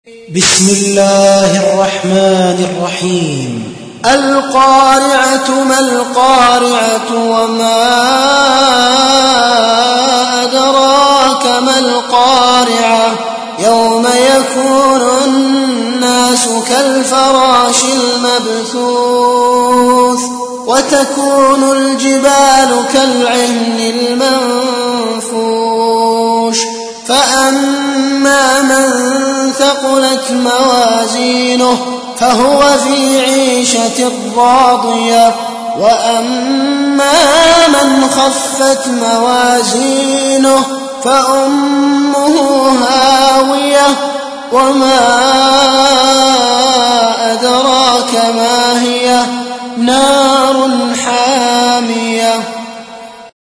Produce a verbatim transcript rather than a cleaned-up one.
بسم الله الرحمن الرحيم. القارعة ما القارعة وما أدراك ما القارعة يوم يكون الناس كالفراش المبثوث وتكون الجبال كالعهن المنفوش فأما من ثقلت موازينه فهو في عيشة راضية وأما من خفت موازينه فأمه هاوية وما أدراك ما هي نار